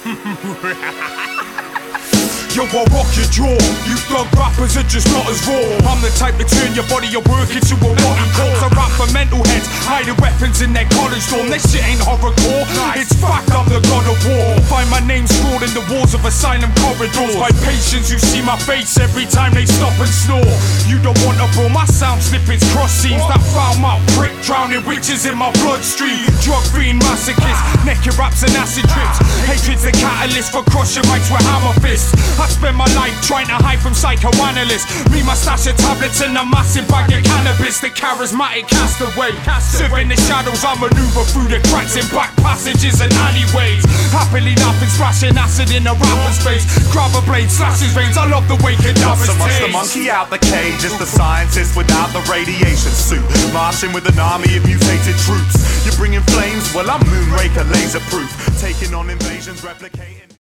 Yo, I rock your jaw. You thug rappers are just not as raw. I'm the type to turn your body or work into a rotten corpse. I rap for mental heads, hiding weapons in their college dorm. This shit ain't horrorcore, it's fact, I'm the god of war. Find my name scrawled in the walls of asylum corridors by patients who see my face every time they stop and snore. You don't want a bro, my sound snippets cross scenes. That foul mouth prick drowning witches in my bloodstream. Drug fiend masochist, naked raps and acid trips. Hatred's the catalyst for crushing mics with hammer fists. I spend my life trying to hide from psychoanalysts. Me, my stash of tablets and a massive bag of cannabis. The charismatic castaway, serving the shadows, I maneuver through the cracks in back passages and alleyways. Happily laughing, splashing acid in a rapper's face. Grab a blade, slash his veins, I love the way cadavers so much taste. the monkey out the cage is the scientist without the radiation suit, marching with an army of mutated troops. You're bringing flames, well I'm Moonraker laser proof, taking on invasions, replicating